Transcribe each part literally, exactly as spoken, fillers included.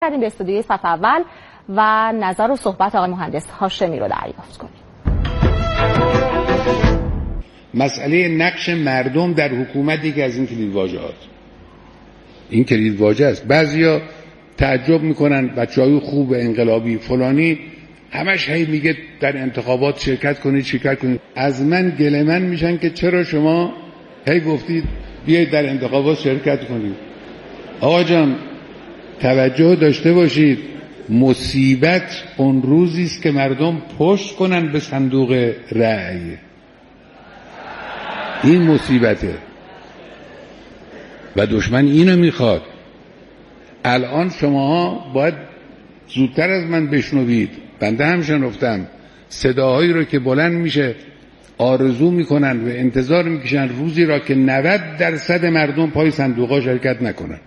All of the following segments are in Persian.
کردیم به استودیوی صف اول و نظر و صحبت آقای مهندس هاشمی رو دریافت کنیم. مسئله نقش مردم در حکومت یکی از این کلیدواژه‌هاست. این کلیدواژه است. بعضیا تعجب میکنن بچهای خوب انقلابی فلانی همش هی میگه در انتخابات شرکت کنید شرکت کنید. از من گله‌مند میشن که چرا شما هی گفتید بیایید در انتخابات شرکت کنید. آقا جان توجه داشته باشید، مصیبت اون روزی است که مردم پشت کنن به صندوق رأی. این مصیبته و دشمن اینو میخواد. الان شماها باید زودتر از من بشنوید. بنده هم شنفتم صداهایی رو که بلند میشه، آرزو میکنن و انتظار میکشن روزی را که نود درصد مردم پای صندوقا شرکت نکنن.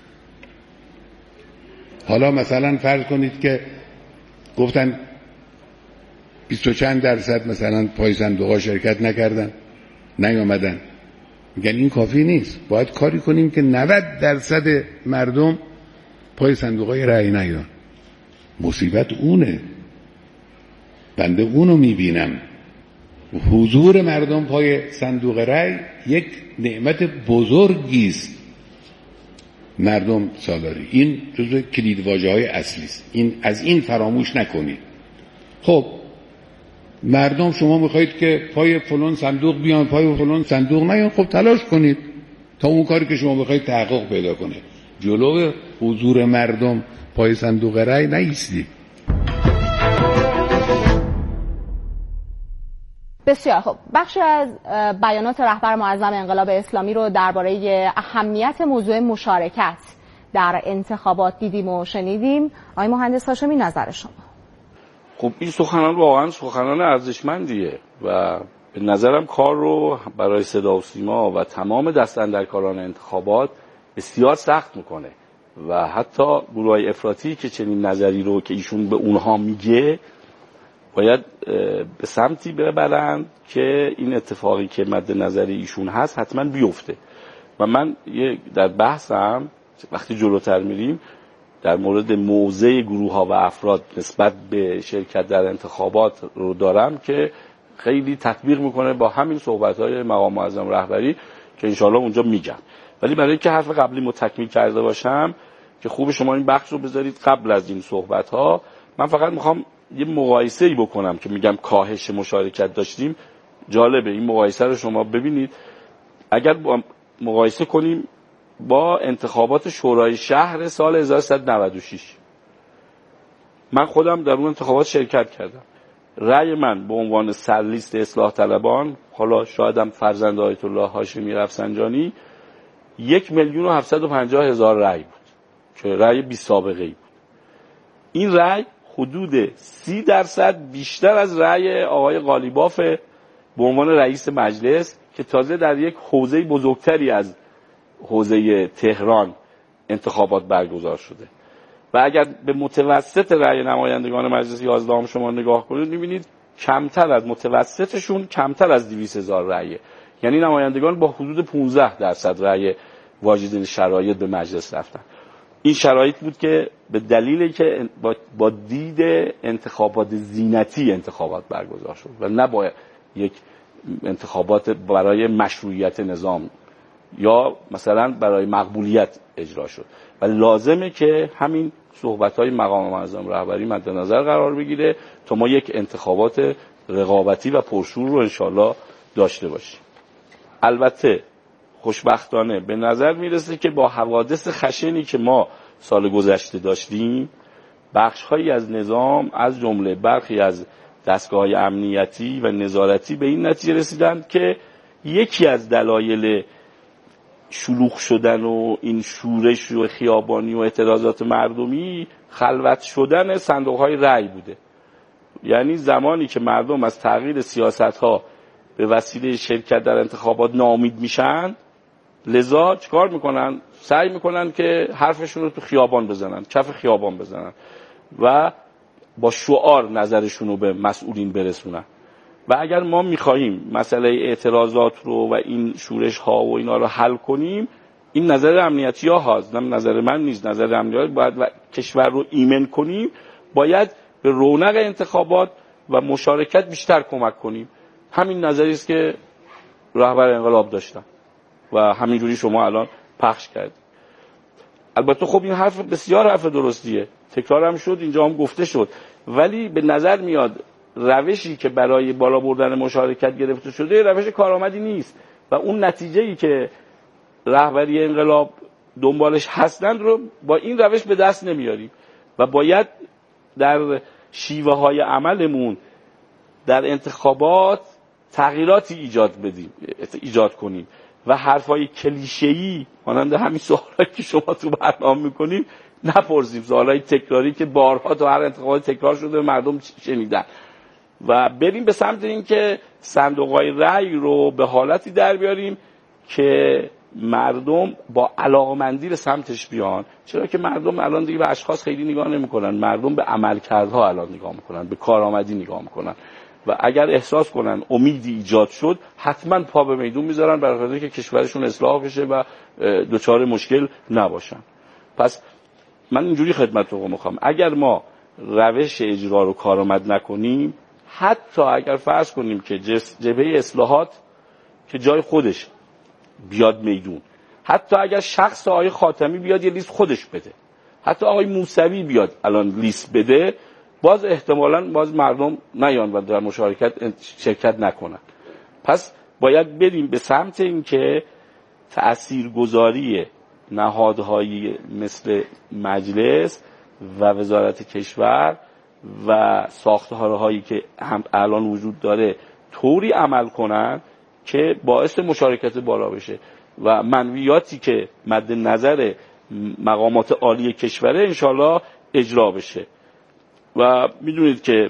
حالا مثلا فرض کنید که گفتن بیست و چند درصد مثلا پای صندوقا شرکت نکردن، نیامدن. میگن این کافی نیست، باید کاری کنیم که نود درصد مردم پای صندوقای رأی نیان. مصیبت اونه، بنده اونو میبینم. حضور مردم پای صندوق رأی یک نعمت بزرگی است. مردم سالاری این جزو کلیدواژه‌های اصلی است. این از این فراموش نکنید. خب مردم شما میخواید که پای فلان صندوق بیان، پای فلان صندوق نیان، خب تلاش کنید تا اون کاری که شما میخواید تحقق پیدا کنه. جلو حضور مردم پای صندوق رأی نایستید. بسیار خب. بخشی از بیانات رهبر معظم انقلاب اسلامی رو درباره اهمیت موضوع مشارکت در انتخابات دیدیم و شنیدیم. آقای مهندس هاشمی نظر شما؟ خب این سخنان واقعا سخنان ارزشمندیه و به نظرم کار رو برای صدا و سیما و تمام دستاندرکاران انتخابات بسیار سخت میکنه و حتی گروه‌های افراطی که چنین نظری رو که ایشون به اونها میگه باید به سمتی ببرند که این اتفاقی که مد نظر ایشون هست حتما بیفته. و من در بحثم وقتی جلوتر میریم در مورد موضع گروه ها و افراد نسبت به شرکت در انتخابات رو دارم که خیلی تطبیق میکنه با همین صحبت های مقام معظم رهبری که انشالله اونجا میگم. ولی برای که حرف قبلی رو تکمیل کرده باشم که خوب شما این بخش رو بذارید قبل از این صحبت ها، من فقط میخوام یه مقایسه‌ای بکنم که میگم کاهش مشارکت داشتیم. جالبه این مقایسه رو شما ببینید. اگر با مقایسه کنیم با انتخابات شورای شهر سال هزار و سیصد و نود و شش، من خودم در اون انتخابات شرکت کردم. رأی من به عنوان سرلیست اصلاح طلبان، حالا شایدم فرزند آیت الله هاشمی رفسنجانی، یک میلیون و هفتصد و پنجاه هزار رأی بود که رأی بی سابقه ای بود. این رأی حدود سی درصد بیشتر از رأی آقای قالیباف به عنوان رئیس مجلس که تازه در یک حوزه بزرگتری از حوزه تهران انتخابات برگزار شده. و اگر به متوسط رأی نمایندگان مجلس یازدهم شما نگاه کنید می‌بینید کمتر از متوسطشون کمتر از دویست هزار رأیه. یعنی نمایندگان با حدود پانزده درصد رأی واجد شرایط به مجلس رفتن. این شرایط بود که به دلیلی که با دید انتخابات زینتی انتخابات برگزار شد و نه با یک انتخابات برای مشروعیت نظام یا مثلا برای مقبولیت اجرا شد. و لازمه که همین صحبت‌های مقام معظم رهبری مد نظر قرار بگیره تا ما یک انتخابات رقابتی و پرشور رو انشالله داشته باشیم. البته خوشبختانه به نظر میرسه که با حوادث خشنی که ما سال گذشته داشتیم، بخش‌هایی از نظام از جمله برخی از دستگاه‌های امنیتی و نظارتی به این نتیجه رسیدند که یکی از دلایل شلوغ شدن و این شورش و خیابانی و اعتراضات مردمی خلوت شدن صندوق‌های رأی بوده. یعنی زمانی که مردم از تغییر سیاست‌ها به وسیله شرکت در انتخابات ناامید میشن، لذا چیکار میکنن؟ سعی میکنن که حرفشون رو تو خیابان بزنن، کف خیابان بزنن و با شعار نظرشون رو به مسئولین برسونن. و اگر ما میخواهیم مسئله اعتراضات رو و این شورش ها و اینا رو حل کنیم، این نظر امنیتی ها هست، نظر من نیست، نظر امنیتی باید و کشور رو ایمن کنیم، باید به رونق انتخابات و مشارکت بیشتر کمک کنیم. همین نظری است که رهبر انقلاب داشتن و همینجوری شما الان پخش کردید. البته خب این حرف بسیار حرف درستیه، تکرار هم شد، اینجا هم گفته شد، ولی به نظر میاد روشی که برای بالا بردن مشارکت گرفته شده روش کارآمدی نیست و اون نتیجه‌ای که رهبری انقلاب دنبالش هستند رو با این روش به دست نمیاریم و باید در شیوه های عملمون در انتخابات تغییراتی ایجاد بدیم ایجاد کنیم و حرفای کلیشه‌ای مانند همین سوالایی که شما تو برنامه میکنید نپرسیم، سوالای تکراری که بارها تو هر انتخابات تکرار شده و مردم شنیدن، و بریم به سمت اینکه صندوق‌های رأی رو به حالتی در بیاریم که مردم با علاقه‌مندی به سمتش بیان. چرا که مردم الان دیگه به اشخاص خیلی نگاه نمی‌کنن، مردم به عملکردها الان نگاه می‌کنن، به کارآمدی نگاه می‌کنن و اگر احساس کنن امیدی ایجاد شد حتما پا به میدون میذارن برای اینکه کشورشون اصلاح بشه و دچار مشکل نباشن. پس من اینجوری خدمتتون میخوام، اگر ما روش اجرا رو کارآمد نکنیم، حتی اگر فرض کنیم که جبهه اصلاحات که جای خودش بیاد میدون، حتی اگر شخص آقای خاتمی بیاد یه لیست خودش بده، حتی آقای موسوی بیاد الان لیست بده، باز احتمالاً باز مردم نیان و در مشارکت شرکت نکنن. پس باید بریم به سمت این که تأثیرگذاری نهادهایی مثل مجلس و وزارت کشور و ساختارهایی که هم الان وجود داره طوری عمل کنن که باعث مشارکت بالا بشه و منویاتی که مد نظر مقامات عالی کشوره انشالله اجرا بشه. و میدونید که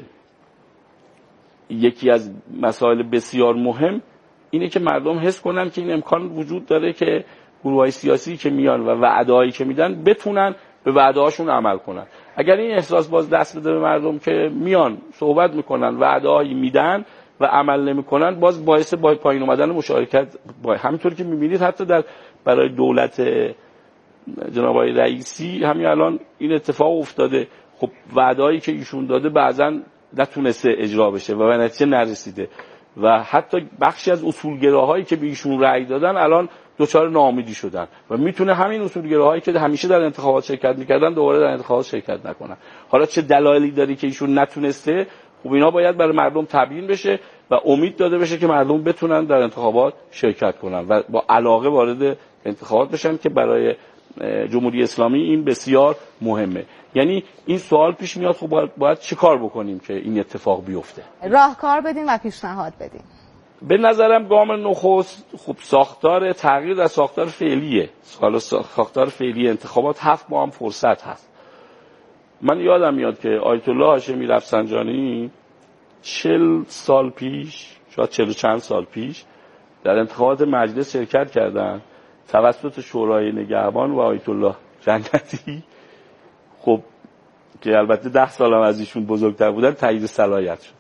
یکی از مسائل بسیار مهم اینه که مردم حس کنن که این امکان وجود داره که گروه‌های سیاسی که میان و وعده‌هایی که میدن بتونن به وعده‌هاشون عمل کنن. اگر این احساس باز دست بده به مردم که میان صحبت میکنن وعده‌هایی میدن و عمل نمیکنن، باز باعث با پایین اومدن مشارکت با همینطور که میبینید حتی در برای دولت جناب آقای رئیسی همین الان این اتفاق افتاده. خب وعده‌هایی که ایشون داده بعضن نتونسته اجرا بشه و به نتیجه نرسیده و حتی بخشی از اصولگراهایی که به ایشون رأی دادن الان دچار ناامیدی شدن و میتونه همین اصولگراهایی که همیشه در انتخابات شرکت میکردن دوباره در انتخابات شرکت نکنن. حالا چه دلایلی داری که ایشون نتونسته؟ خب اینا باید برای مردم تبیین بشه و امید داده بشه که مردم بتونن در انتخابات شرکت کنن و با علاقه وارد انتخابات بشن که برای جمهوری اسلامی این بسیار مهمه. یعنی این سوال پیش میاد خب باید, باید چه کار بکنیم که این اتفاق بیفته؟ راهکار بدین و پیشنهاد بدین. به نظرم گام نخست خب ساختار تغییر در ساختار فعلیه. حالا ساختار فعلی انتخابات هفت ماه هم فرصت هست. من یادم میاد که آیت الله هاشمی رفسنجانی چل سال پیش، شاید چل و چند سال پیش در انتخابات مجلس شرکت کردن توسط شورای نگهبان و آیت الله جنتی، خب که البته ده سال هم از ایشون بزرگتر بودن، تایید صلاحیت شد.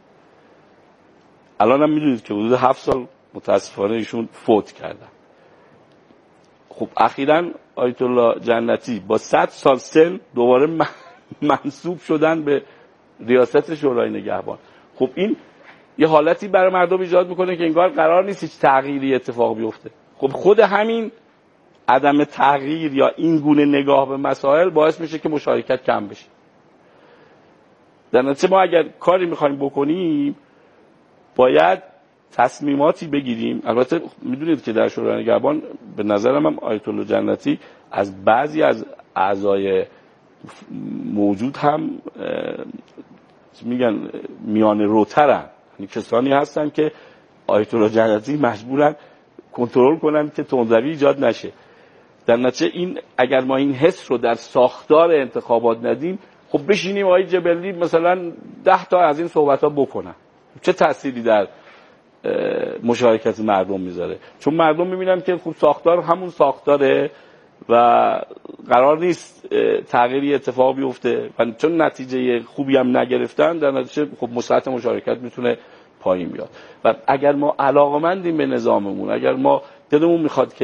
الان هم میدونید که حدود هفت سال متاسفانه ایشون فوت کردن. خب اخیراً آیت الله جنتی با صد سال سن دوباره منصوب شدن به ریاست شورای نگهبان. خب این یه حالتی برای مردم ایجاد میکنه که انگار قرار نیست هیچ تغییری اتفاق بیفته. خب خود همین عدم تغییر یا این گونه نگاه به مسائل باعث میشه که مشارکت کم بشه. در نتیجه ما اگر کاری میخوایم بکنیم باید تصمیماتی بگیریم. البته میدونید که در شورای نگهبان به نظرم هم آیت الله جنتی از بعضی از اعضای موجود هم میگن میان روترن، یعنی کسانی هستن که آیت الله جنتی مجبورن کنترل کنن که تندروی ایجاد نشه. در نتیجه این اگر ما این حس رو در ساختار انتخابات ندیم، خب بشینیم آقای جبلی مثلا ده تا از این صحبت ها بکنن، چه تأثیری در مشارکت مردم میذاره؟ چون مردم میبینن که خب ساختار همون ساختاره و قرار نیست تغییری اتفاق بیفته و چون نتیجه خوبی هم نگرفتن، در نتیجه خب مساحت مشارکت میتونه پایین بیاد. و اگر ما علاقه‌مندیم به نظاممون، اگر ما دلمون میخواد که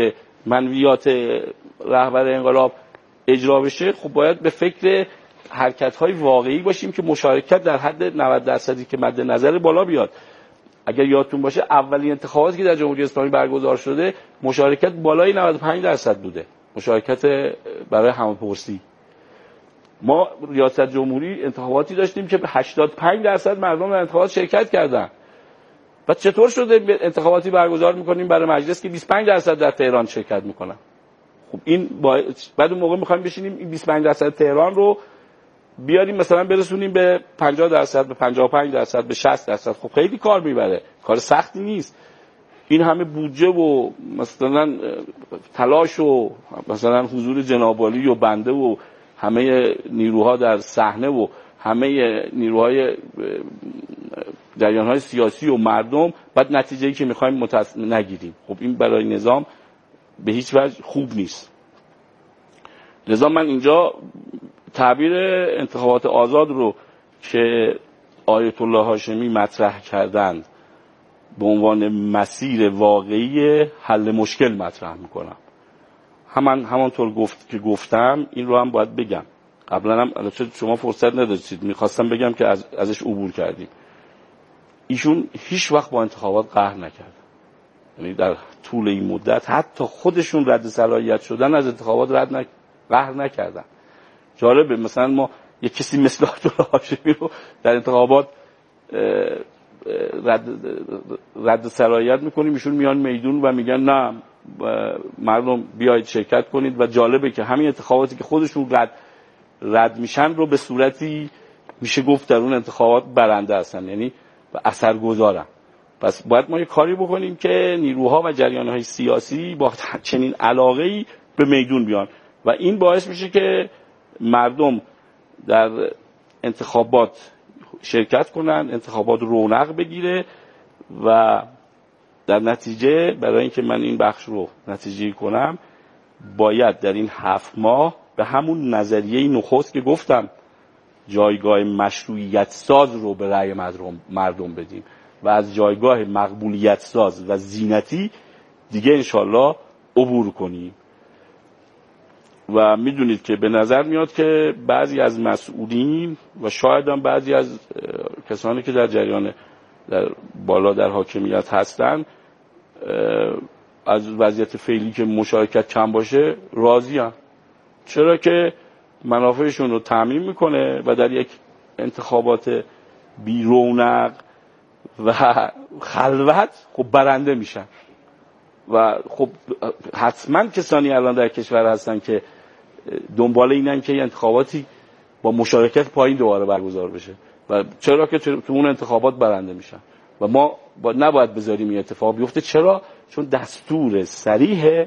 منویات رهبر انقلاب اجرا بشه، خب باید به فکر حرکت‌های واقعی باشیم که مشارکت در حد نود درصدی که مد نظر بالا بیاد. اگر یادتون باشه اولین انتخاباتی که در جمهوری اسلامی برگزار شده مشارکت بالای نود و پنج درصد بوده، مشارکت برای همه‌پرسی. ما ریاست جمهوری انتخاباتی داشتیم که به هشتاد و پنج درصد مردم در انتخابات شرکت کردن. بعد چطور شده انتخاباتی برگزار می‌کنیم برای مجلس که بیست و پنج درصد در تهران شرکت می‌کنن؟ خب این با... بعد اون موقع می‌خوایم بشینیم این بیست و پنج درصد تهران رو بیاریم مثلا برسونیم به پنجاه درصد، به پنجاه و پنج درصد، به شصت درصد. خب خیلی کار میبره، کار سختی نیست. این همه بودجه و مثلا تلاش و مثلا حضور جناب عالی و بنده و همه نیروها در صحنه و همه نیروهای جریان‌های سیاسی و مردم، بعد نتیجه‌ای که می‌خوایم متأسفانه نگیریم. خب این برای نظام به هیچ وجه خوب نیست. لذا من اینجا تعبیر انتخابات آزاد رو که آیت الله هاشمی مطرح کردند به عنوان مسیر واقعی حل مشکل مطرح میکنم. همان همانطور گفت که گفتم این رو هم باید بگم. قبلا هم البته شما فرصت نداشتید، میخواستم بگم که از ازش عبور کردیم. ایشون هیچ وقت با انتخابات قهر نکرد. یعنی در طول این مدت حتی خودشون رد صلاحیت شدن از انتخابات رد نک... قهر نکردن. جالبه مثلا ما یک کسی مثل آیت الله هاشمی رو در انتخابات رد رد صلاحیت میکنیم، ایشون میان میدون و میگن نه مردم بیایید شرکت کنید. و جالبه که همین انتخاباتی که خودشون رد رد میشن رو به صورتی میشه گفت در اون انتخابات برنده هستن، یعنی اثرگذارن. پس باید ما یه کاری بکنیم که نیروها و جریان‌های سیاسی با چنین علاقه‌ای به میدون بیان و این باعث میشه که مردم در انتخابات شرکت کنن، انتخابات رونق بگیره و در نتیجه برای اینکه من این بخش رو نتیجه‌ای کنم باید در این هفت ماه به همون نظریه نخست که گفتم جایگاه مشروعیت ساز رو به رأی مردم بدیم و از جایگاه مقبولیت ساز و زینتی دیگه انشالله عبور کنیم. و میدونید که به نظر میاد که بعضی از مسئولین و شاید هم بعضی از کسانی که در جریان در بالا در حاکمیت هستن از وضعیت فعلی که مشارکت کم باشه راضی هم. چرا که منافعشون رو تامین میکنه و در یک انتخابات بی رونق و خلوت خب برنده میشن. و خب حتما کسانی الان در کشور هستن که دنبال اینن که انتخاباتی با مشارکت پایین دوباره برگزار بشه و چرا که تو اون انتخابات برنده میشن و ما با نباید بذاریم این اتفاق بیفته. چرا؟ چون دستور صریح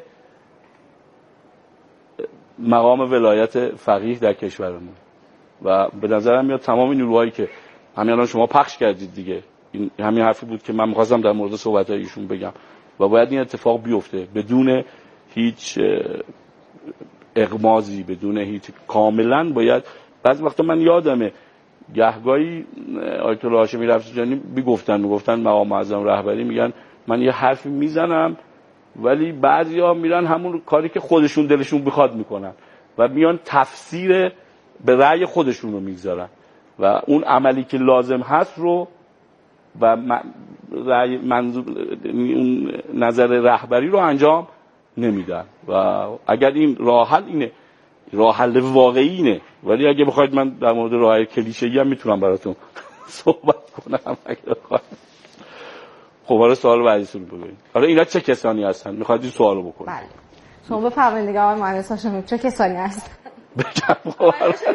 مقام ولایت فقیه در کشورمون و به نظرم میاد تمام نیروهایی که همین الان شما پخش کردید دیگه، این همین حرفی بود که من می‌خواستم در مورد صحبت‌های ایشون بگم و باید این اتفاق بیفته بدون هیچ اغمازی، بدون هیچ، کاملا باید. بعضی وقتا من یادمه گهگاهی آیت الله هاشمی رفسنجانی میگفتن میگفتن مقام معظم رهبری میگن من یه حرفی میزنم ولی بعضیا میرن همون کاری که خودشون دلشون بخواد میکنن و میان تفسیر به رأی خودشون رو میگذارن و اون عملی که لازم هست رو و رأی منظور اون نظر رهبری رو انجام نمیدن. و اگر این راه حل اینه، راه حل واقعی اینه، ولی اگه بخواید من در مورد راه کلیشه‌ای هم میتونم براتون صحبت کنم اگه بخواید. خب حالا سوال بعدیتون بگید. حالا اینا چه کسانی هستن؟ میخواید این سوالو بکنید. بله. شما بفرمایید دیگه آقای مهندس هاشمی چه کسانی هستن؟ بگم.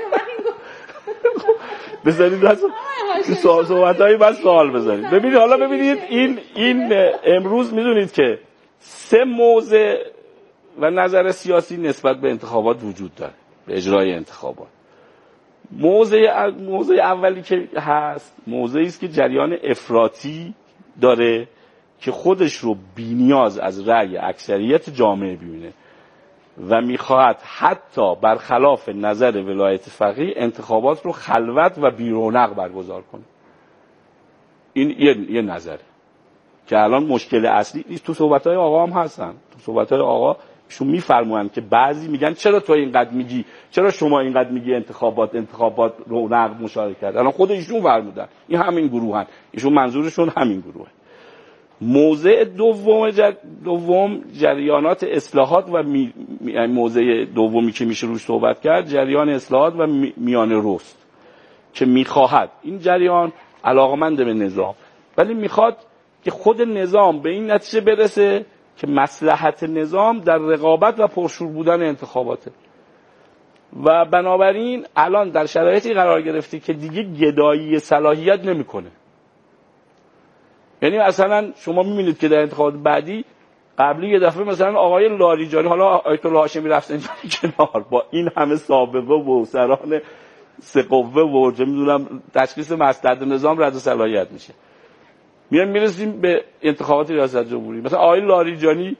بذارید از سوال صحبتایی بس سوال بذارید. ببینید حالا ببینید این این امروز میدونید که سه موضع و نظر سیاسی نسبت به انتخابات وجود داره، به اجرای انتخابات. موضع موضع اولی که هست موضعی است که جریان افراطی داره که خودش رو بی‌نیاز از رأی اکثریت جامعه ببینه و میخواهد حتی برخلاف نظر ولایت فقیه انتخابات رو خلوت و بی‌رونق برگزار کنه. این یه, یه نظره که الان مشکل اصلی نیست. تو صحبت‌های آقا هم هستن، تو صحبت‌های آقا شون میفرمایند که بعضی میگن چرا تو اینقدر میگی، چرا شما اینقدر میگی انتخابات انتخابات رونق مشارکت. الان خود ایشون فرمودن این همین گروهن، ایشون منظورشون همین گروهه. موضع دوم جر... دوم جریانات اصلاحات و می... موضع دومی که میشه روش صحبت کرد جریان اصلاحات و می... میانه رست که میخواهد این جریان علاقمند به نظام، ولی میخواد که خود نظام به این نتیجه برسه که مصلحت نظام در رقابت و پرشور بودن انتخاباته و بنابراین الان در شرایطی قرار گرفتی که دیگه گدایی صلاحیت نمیکنه. یعنی مثلا شما میبینید که در انتخابات بعدی قبلی یه دفعه مثلا آقای لاریجانی، حالا آیت الله هاشمی رفسنجانی کنار، با این همه سابقه و سران سه قوه و چه میدونم تشخیص مصلحت نظام رد صلاحیت میشه. میان میرسیم به انتخابات ریاست جمهوری، مثلا آقای لاریجانی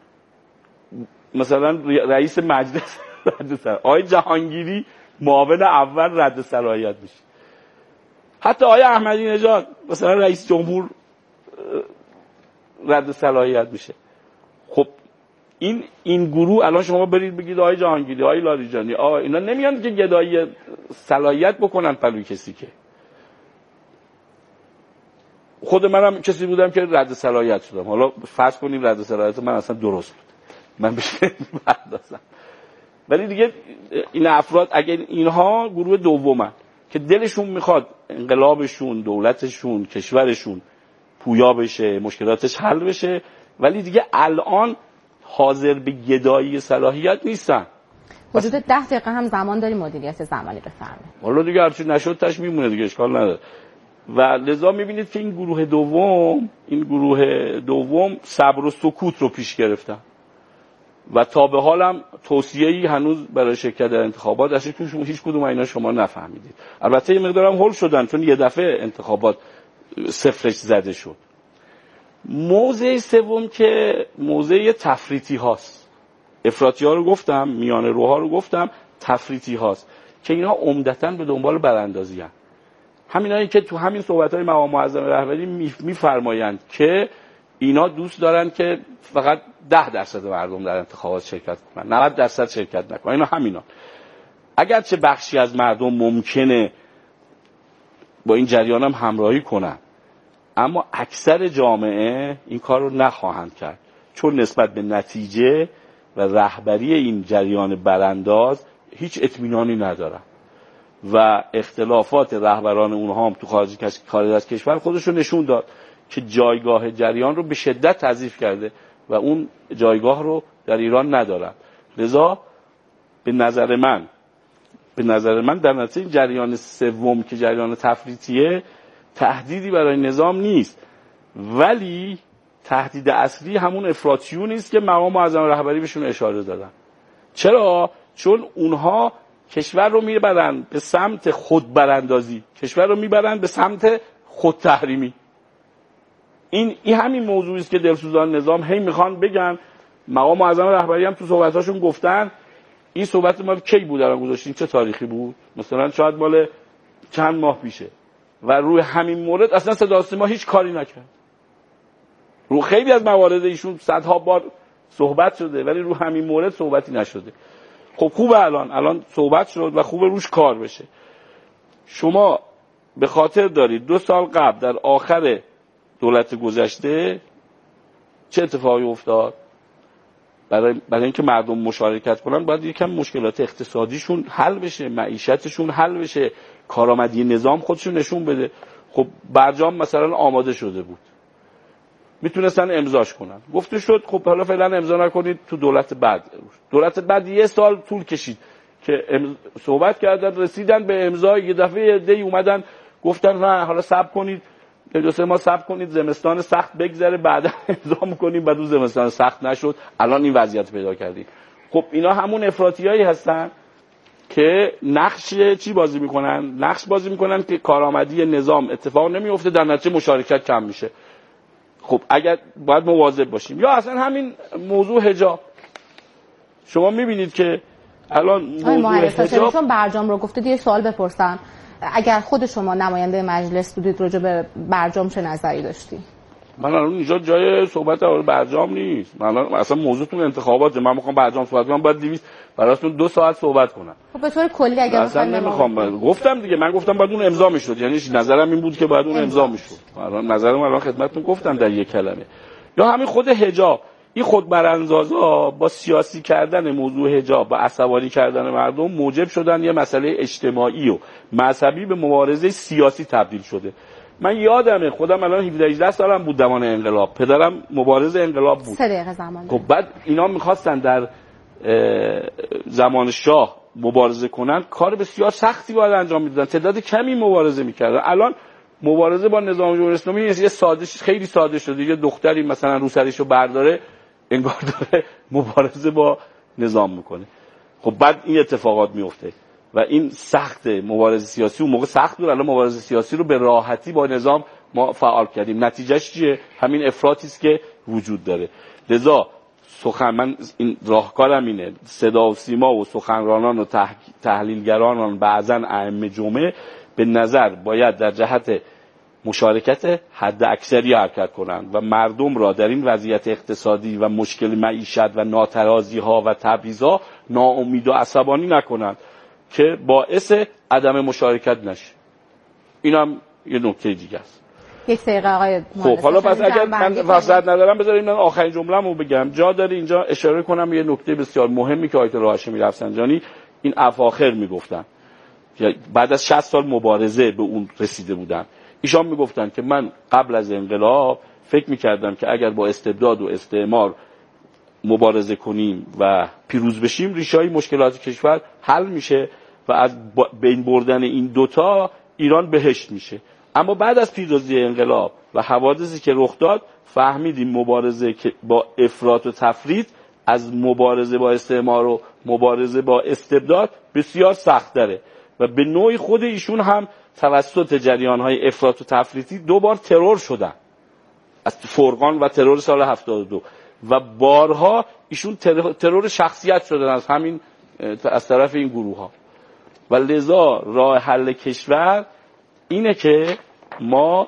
مثلا رئیس مجلس رد صلاحیت، آقای جهانگیری معاون اول رد صلاحیت میشه، حتی آقای احمدی نژاد مثلا رئیس جمهور رد صلاحیت میشه. خب این این گروه الان شما برید بگید آقای جهانگیری، آقای لاریجانی، آقا اینا نمیان که گدایی صلاحیت بکنن پلوی کسی. که خود منم کسی بودم که رد صلاحیت شدم، حالا فرض کنیم رد صلاحیت من اصلا درست بود، من بهش برداشتم، ولی دیگه این افراد اگر اینها گروه دومن که دلشون میخواد انقلابشون، دولتشون، کشورشون پویا بشه، مشکلاتش حل بشه، ولی دیگه الان حاضر به گدایی صلاحیت نیستن. حدود ده دقیقه هم زمان داری مدیریت زمانی بفرمایید. حالا دیگه هرچی نشد تاش میمونه دیگه، اشکال نداره. و لذا میبینید که این گروه دوم این گروه دوم صبر و سکوت رو پیش گرفتن و تا به حالم توصیه‌ای هنوز برای شرکت در انتخابات از شما هیچ کدوم اینا شما نفهمیدید. البته یه مقدارم هول شدن چون یه دفعه انتخابات صفرش زده شد. موضع سوم که موضع تفریطی هاست، افراطی ها رو گفتم، میانه روها رو گفتم، تفریطی هاست که اینا عمدتاً به دنبال براندازی هستند. همینایی که تو همین صحبت‌های مقام معظم رهبری میفرمایند که اینا دوست دارن که فقط ده درصد مردم در انتخابات شرکت کنن، نود درصد شرکت نکنن. اینا همینا. اگرچه بخشی از مردم ممکنه با این جریان هم همراهی کنن، اما اکثر جامعه این کار رو نخواهند کرد، چون نسبت به نتیجه و رهبری این جریان برانداز هیچ اطمینانی ندارن و اختلافات رهبران اونها هم تو خارج خارج از کشور خودش رو نشون داد که جایگاه جریان رو به شدت تضعیف کرده و اون جایگاه رو در ایران ندارن. لذا به نظر من به نظر من در نتیجه این جریان سوم که جریان تفریطیه تهدیدی برای نظام نیست، ولی تهدید اصلی همون افراطیون است که مقام معظم رهبری بهشون اشاره دادن. چرا؟ چون اونها کشور رو میبرن به سمت خود براندازی، کشور رو میبرن به سمت خود تحریمی. این این همین موضوعی است که دلسوزان نظام هی میخوان بگن. مقام معظم رهبری هم تو صحبتاشون گفتن. این صحبت مال کی بود الان گذاشتین؟ چه تاریخی بود؟ مثلا شاید مال چند ماه پیشه و روی همین مورد اصلا صدا سیما هیچ کاری نکرد. رو خیلی از موارد ایشون صدها بار صحبت شده ولی رو همین مورد صحبتی نشده. خب خوبه الان الان صحبت شد و خوبه روش کار بشه. شما به خاطر دارید دو سال قبل در آخر دولت گذشته چه اتفاقی افتاد؟ برای برای اینکه مردم مشارکت کنن باید یکم مشکلات اقتصادیشون حل بشه، معیشتشون حل بشه، کارآمدی نظام خودشون نشون بده. خب برجام مثلا آماده شده بود، میتونستن امضاش کنن، گفته شد خب حالا فعلا امضا نکنید، تو دولت بعد دولت بعد یه سال طول کشید که صحبت کردن، رسیدن به امضا، یه دفعه دی اومدن گفتن نه حالا صبر کنید، دو سه ماه صبر کنید، زمستان سخت بگذره بعدا امضا می‌کنیم. بعد اون زمستان سخت نشد، الان این وضعیت پیدا کردیم. خب اینا همون افراطیایی هستن که نقش چی بازی میکنن؟ نقش بازی میکنن که کارآمدی نظام اتفاق نمیفته، در نتیجه مشارکت کم میشه. خب اگر باید مواظب باشیم. یا اصلا همین موضوع حجاب، شما میبینید که الان موضوع حجاب، چون برجام رو گفتید یه سوال بپرسم، اگر خود شما نماینده مجلس بودید راجع به برجام چه نظری داشتید؟ من الان اینجا جای صحبت در برجام نیست. من اصلا موضوعتون انتخاباته. من میخوام برجام صحبت کنم، باید دویست براتون دو ساعت صحبت کنم. خب به طور کلی اگه اصلا نمیخوام. گفتم دیگه، من گفتم باید اون امضا میشد، یعنی نظرم این بود که باید اون امضا میشد. الان نظرم الان خدمتتون گفتم در یک کلمه. یا همین خود حجاب، این خود براندازا با سیاسی کردن موضوع حجاب، با عصبانی کردن مردم موجب شدن یه مسئله اجتماعی و مذهبی به مبارزه سیاسی تبدیل شده. من یادمه خودم الان هفده هجده سالم بود زمان انقلاب، پدرم مبارز انقلاب بود. سه دقیقه زمان. خب بعد اینا میخواستن در زمان شاه مبارزه کنن، کار بسیار سختی باید انجام میدادن، تعداد کمی مبارزه میکردن. الان مبارزه با نظام جمهوری اسلامی یه ساده خیلی ساده شده. یه دختری مثلا روسریشو برداره انگار داره مبارزه با نظام میکنه. خب بعد این اتفاقات میفته و این سخت مبارزه سیاسی اون موقع سخت بود، الان مبارزه سیاسی رو به راحتی با نظام ما فعال کردیم. نتیجهش چیه؟ همین افراطی است که وجود داره. لذا سخن من این راهکارم اینه، صدا و سیما و سخنرانان و تح... تحلیلگران بعضا ائمه جمعه به نظر باید در جهت مشارکت حد اکثری حرکت کنند و مردم را در این وضعیت اقتصادی و مشکل معیشت و ناترازی ها و تبعیض‌ها ناامید و عصبانی نکنند که باعث عدم مشارکت نشه. اینم یه نکته دیگه است. یک دقیقه آقای خب حالا پس اگر من وسط ندارم بذارید من آخرین جمله‌مو بگم. جا داره اینجا اشاره کنم یه نکته بسیار مهمی که آیت الله هاشمی رفسنجانی این اواخر میگفتن، بعد از شصت سال مبارزه به اون رسیده بودن. ایشان میگفتن که من قبل از انقلاب فکر میکردم که اگر با استبداد و استعمار مبارزه کنیم و پیروز بشیم ریشه‌های مشکلات کشور حل میشه و از بین بردن این دوتا ایران بهشت میشه. اما بعد از پیروزی انقلاب و حوادثی که رخ داد فهمیدیم مبارزه که با افراط و تفریط از مبارزه با استعمار و مبارزه با استبداد بسیار سخت داره و به نوعی خود ایشون هم توسط جریان‌های افراط و تفریطی دو بار ترور شدن، از فرقان و ترور سال هفتاد و دو و بارها ایشون ترور شخصیت شدن از همین از طرف این گروه ها. و لذا راه حل کشور اینه که ما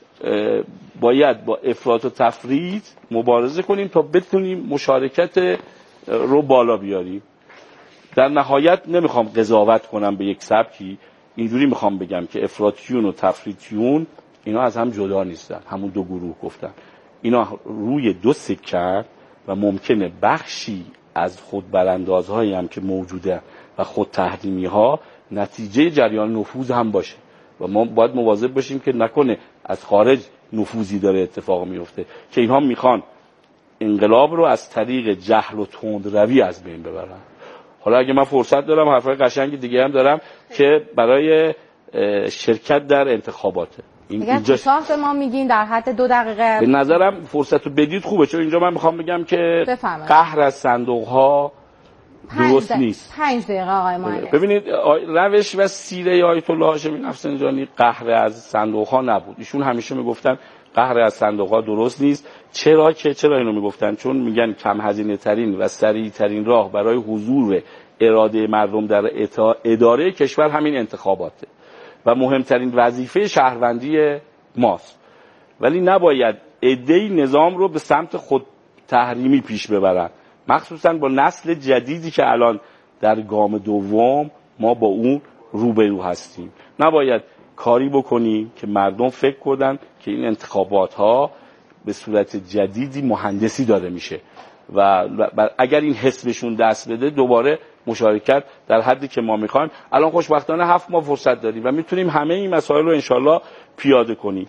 باید با افراط و تفریط مبارزه کنیم تا بتونیم مشارکت رو بالا بیاریم. در نهایت نمیخوام قضاوت کنم به یک سبکی، اینجوری میخوام بگم که افراطیون و تفریطیون اینا از هم جدا نیستن، همون دو گروه گفتن. اینا روی دو سکه و ممکنه بخشی از خود براندازهایی هم که موجوده و خود تحریمی ها نتیجه جریان نفوذ هم باشه و ما باید مواظب باشیم که نکنه از خارج نفوذی داره اتفاق میفته که اینها میخوان انقلاب رو از طریق جهل و تندروی از بین ببرن. حالا اگه من فرصت دارم حرفای قشنگی دیگه هم دارم که برای شرکت در انتخاباته. این اینجا به ما میگین در حد دو دقیقه به نظرم فرصت رو بدید خوبه، چون اینجا من میخوام بگم که قهر از صندوق ها درست نیست. پنج دقیقه آقای مهندس. ببینید روش و سیره آیت الله هاشمی رفسنجانی قهر از صندوق ها نبود. ایشون همیشه میگفتن قهر از صندوق ها درست نیست. چرا که چرا اینو میگفتن؟ چون میگن کم هزینه ترین و سریع ترین راه برای حضور اراده مردم در اداره کشور همین انتخاباته و مهمترین وظیفه شهروندی ماست. ولی نباید عده‌ای نظام رو به سمت خود تحریمی پیش ببرن، مخصوصا با نسل جدیدی که الان در گام دوم ما با اون روبرو هستیم. نباید کاری بکنیم که مردم فکر کنن که این انتخابات ها به صورت جدیدی مهندسی داره میشه و اگر این حس بهشون دست بده دوباره مشارکت در حدی که ما میخوایم. الان خوشبختانه هفت ماه فرصت داریم و میتونیم همه این مسائل رو انشالله پیاده کنیم.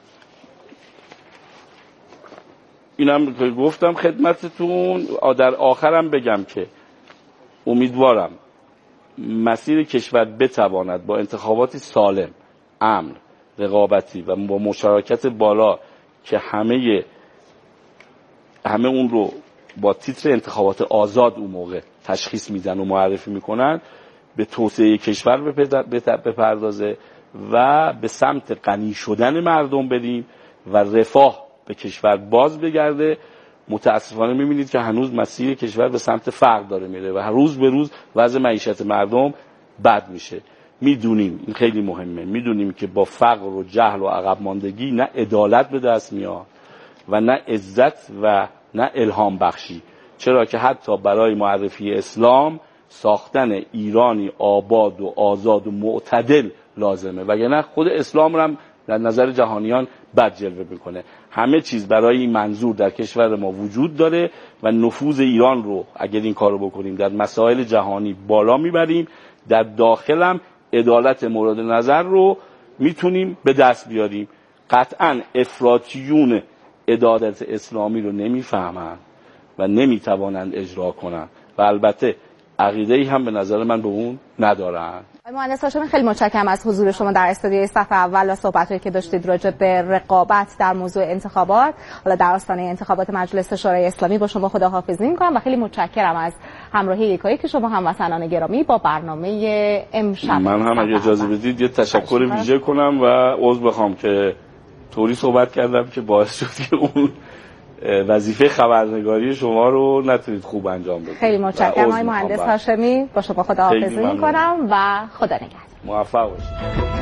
اینم که گفتم خدمتتون. در آخرم بگم که امیدوارم مسیر کشور بتواند با انتخاباتی سالم، امن، رقابتی و با مشارکت بالا که همه همه اون رو با تیتر انتخابات آزاد اون موقع تشخیص میدن و معرفی میکنن به توسعه کشور بپردازه و به سمت غنی شدن مردم بریم و رفاه به کشور باز بگرده. متاسفانه میبینید که هنوز مسیر کشور به سمت فقر داره میره و روز به روز وضع معیشت مردم بد میشه. میدونیم این خیلی مهمه، میدونیم که با فقر و جهل و عقب ماندگی نه عدالت به دست میاد و نه عزت و نه الهام بخشی. چرا که حتی برای معرفی اسلام ساختن ایرانی آباد و آزاد و معتدل لازمه، وگرنه خود اسلام رو هم در نظر جهانیان بد جلوه میکنه. همه چیز برای این منظور در کشور ما وجود داره و نفوذ ایران رو اگر این کارو بکنیم در مسائل جهانی بالا میبریم، در داخل هم عدالت مورد نظر رو میتونیم به دست بیاریم. قطعا افراطیون عدالت اسلامی رو نمیفهمن و نمیتوانند اجرا کنن و البته عقیده‌ای هم به نظر من به اون ندارن. مهندس هاشمی خیلی متشکرم از حضور شما در استودیوی صف اول و صحبت‌هایی که داشتید راجع به رقابت در موضوع انتخابات. حالا در آستانه انتخابات مجلس شورای اسلامی با شما خداحافظی می‌کنم و خیلی متشکرم از همراهی یکایی که شما هموطنان گرامی با برنامه امشب. من هم اگه اجازه بدید یه تشکر ویژه کنم و عذر بخوام که طوری صحبت کردم که باعث شد که اون وظیفه خبرنگاری شما رو نتونید خوب انجام بدید. خیلی متشکرم آقای مهندس هاشمی، با شما خداحافظی می‌کنم و خدا نگهدار. موفق باشید.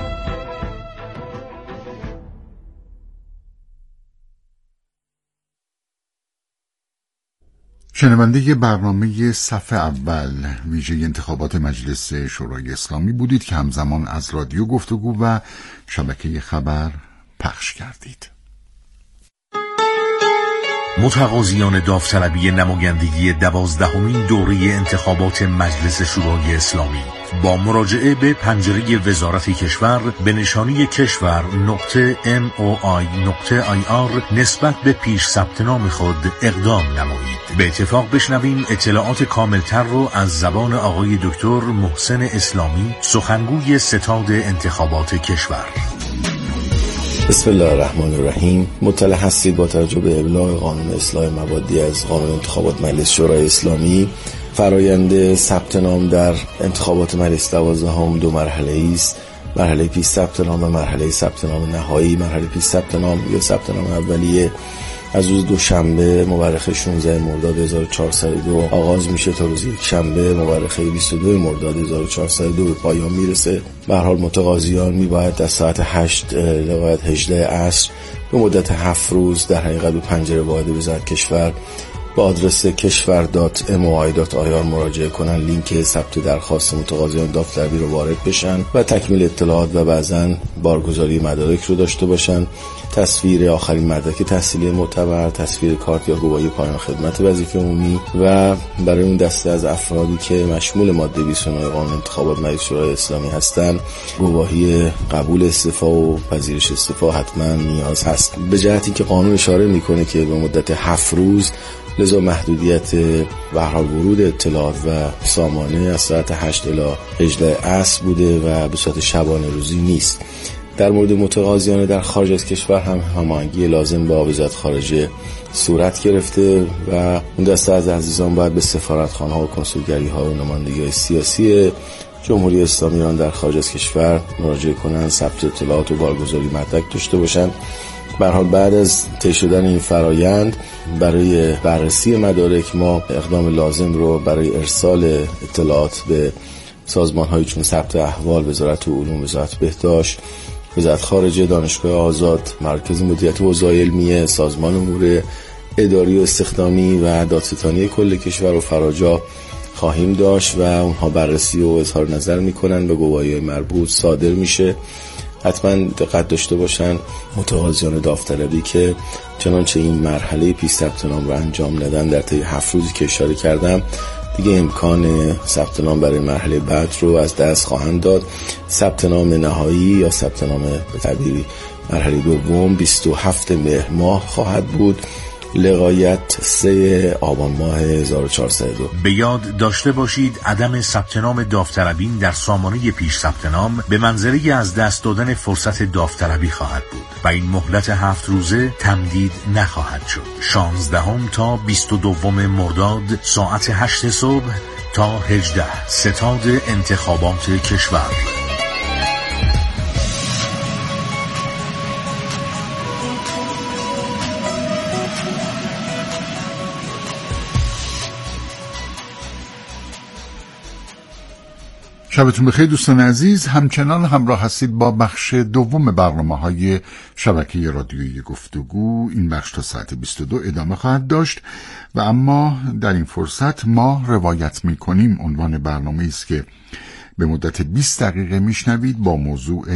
شنونده برنامه صف اول ویژه انتخابات مجلس شورای اسلامی بودید که همزمان از رادیو گفتگو و شبکه خبر پخش کردید. متقاضیان داوطلبی نمایندگی دوازدهمین دوره انتخابات مجلس شورای اسلامی با مراجعه به پنجره وزارت کشور به نشانی کشور نقطه ام او آی نقطه آی آر نسبت به پیش ثبت نام خود اقدام نمایید. به اتفاق بشنویم اطلاعات کاملتر رو از زبان آقای دکتر محسن اسلامی، سخنگوی ستاد انتخابات کشور. بسم الله الرحمن الرحیم. مطلع هستید با توجه به ابلاغ قانون اصلاح مبادی از قانون انتخابات مجلس شورای اسلامی فرایند ثبت نام در انتخابات مجلس دوازدهم دو مرحله است. مرحله پیش ثبت نام و مرحله ثبت نام نهایی. مرحله پیش ثبت نام یا ثبت نام اولیه از روز دوشنبه مورخ شانزده مرداد هزار و چهارصد و دو آغاز میشه تا روز یک شنبه مورخ بیست و دو مرداد هزار و چهارصد و دو به پایان میرسه. به هر حال متقاضیان میباید از ساعت هشت لغایت هجده عصر به مدت هفت روز در حقیقت به پنجره واحد وزارت کشور با آدرس کشور دات ام او آی دات آی آر مراجعه کنن، لینک ثبت درخواست متقاضیان داوطلبی رو وارد بشن و تکمیل اطلاعات و بعضاً بارگذاری مدارک رو داشته باشن، تصویر آخرین مدرک تحصیلی معتبر، تصویر کارت یا گواهی پایان خدمت وظیفه عمومی و برای اون دسته از افرادی که مشمول ماده بیست و نه قانون انتخابات مجلس شورای اسلامی هستن گواهی قبول استعفا و پذیرش استعفا حتما نیاز هست. به جهتی که قانون اشاره میکنه که به مدت هفت روز، لذا محدودیت به هر حال ورود اطلاعات و سامانه از ساعت هشت الی هجده عصر بوده و به صورت شبانه روزی نیست. در مورد متقاضیان در خارج از کشور هم هماهنگی لازم با وزارت خارجه صورت گرفته و اون دسته از عزیزان باید به سفارتخانه‌ها و کنسولگری‌ها و نمایندگی‌های سیاسی جمهوری اسلامی ایران در خارج از کشور مراجعه کنند، ثبت اطلاعات و بارگذاری مدرک داشته باشند. به هر حال بعد از طی شدن این فرایند برای بررسی مدارک ما اقدام لازم رو برای ارسال اطلاعات به سازمان‌هایی چون ثبت احوال، وزارت علوم، وزارت بهداشت، وزارت خارجه، دانشگاه آزاد، مرکز مدیریت حوزه‌های علمیه، سازمان امور اداری و استخدامی و دادستانی کل کشور و فراجا خواهیم داشت و اونها بررسی و اظهار نظر میکنن و گواهی مربوط صادر میشه. حتما دقت داشته باشن متقاضیان داوطلبی که چنانچه این مرحله پیش ثبت نام رو انجام ندن در طی هفت روزی که اشاره کردم دیگه امکان ثبت نام برای مرحله بعد رو از دست خواهند داد. ثبت نام نهایی یا ثبت نام به تعبیری مرحله دوم بیست و هفتم مهر ماه خواهد بود لغایت سوم آبان ماه هزار و چهارصد و دو. به یاد داشته باشید عدم ثبت نام داوطلبین در سامانه پیش ثبت نام به منزله از دست دادن فرصت داوطلبی خواهد بود و این مهلت هفت روزه تمدید نخواهد شد. شانزدهم تا بیست و دوم مرداد ساعت هشت صبح تا هجده ستاد انتخابات کشور. شبتون بخیر دوستان عزیز. همچنان همراه هستید با بخش دوم برنامه‌های شبکه رادیویی گفتگو. این بخش تا ساعت بیست و دو ادامه خواهد داشت و اما در این فرصت ما روایت می‌کنیم عنوان برنامه‌ای است که به مدت بیست دقیقه میشنوید با موضوع